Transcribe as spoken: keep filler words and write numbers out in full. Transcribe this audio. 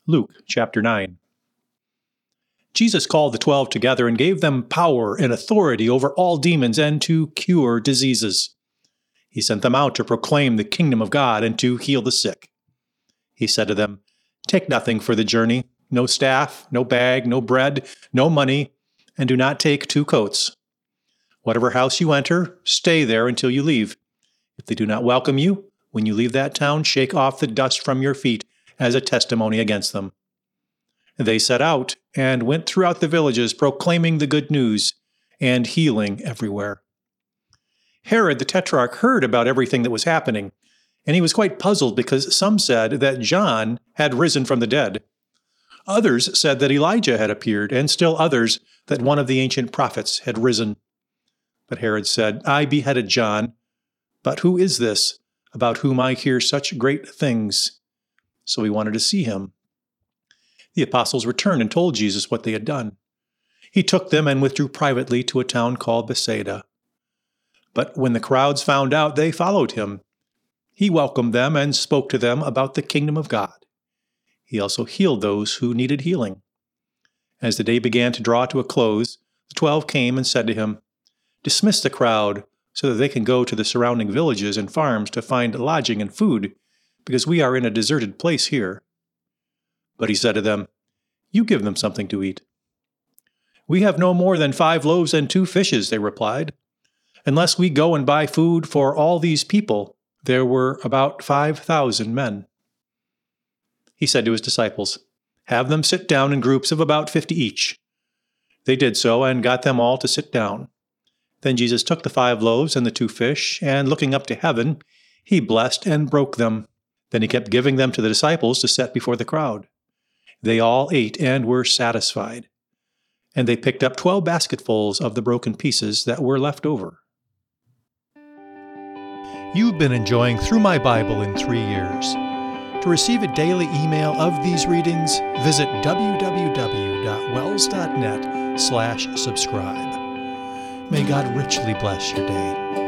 Luke chapter nine. Jesus called the twelve together and gave them power and authority over all demons and to cure diseases. He sent them out to proclaim the kingdom of God and to heal the sick. He said to them, "Take nothing for the journey, no staff, no bag, no bread, no money, and do not take two coats. Whatever house you enter, stay there until you leave. If they do not welcome you, when you leave that town, shake off the dust from your feet as a testimony against them." They set out and went throughout the villages, proclaiming the good news and healing everywhere. Herod the Tetrarch heard about everything that was happening, and he was quite puzzled because some said that John had risen from the dead. Others said that Elijah had appeared, and still others that one of the ancient prophets had risen. But Herod said, "I beheaded John, but who is this about whom I hear such great things?" So he wanted to see him. The apostles returned and told Jesus what they had done. He took them and withdrew privately to a town called Bethsaida. But when the crowds found out, they followed him. He welcomed them and spoke to them about the kingdom of God. He also healed those who needed healing. As the day began to draw to a close, the twelve came and said to him, "Dismiss the crowd so that they can go to the surrounding villages and farms to find lodging and food, because we are in a deserted place here." But he said to them, "You give them something to eat." "We have no more than five loaves and two fishes," they replied. "Unless we go and buy food for all these people." There were about five thousand men. He said to his disciples, "Have them sit down in groups of about fifty each." They did so and got them all to sit down. Then Jesus took the five loaves and the two fish, and looking up to heaven, he blessed and broke them. Then he kept giving them to the disciples to set before the crowd. They all ate and were satisfied. And they picked up twelve basketfuls of the broken pieces that were left over. You've been enjoying Through My Bible in Three Years. To receive a daily email of these readings, visit w w w dot wells dot net slash subscribe. May God richly bless your day.